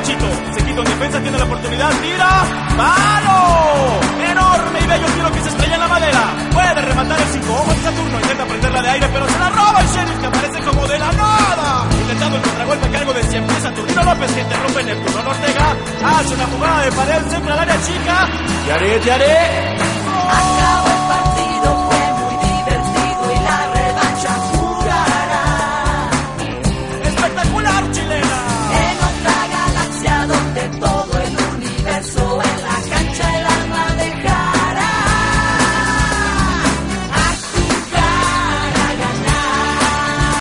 Chito. Se quita en defensa, tiene la oportunidad, tira. ¡Palo! Enorme y bello tiro que se estrella en la madera. Puede rematar el 5. Ojo en Saturno, intenta prenderla de aire, pero se la roba el Sheriff, que aparece como de la nada. Intentando el contragolpe a cargo de siempre Saturnino López, que interrumpe Neptuno Ortega. Hace una jugada de pared, centra al área chica. Te haré. Acabó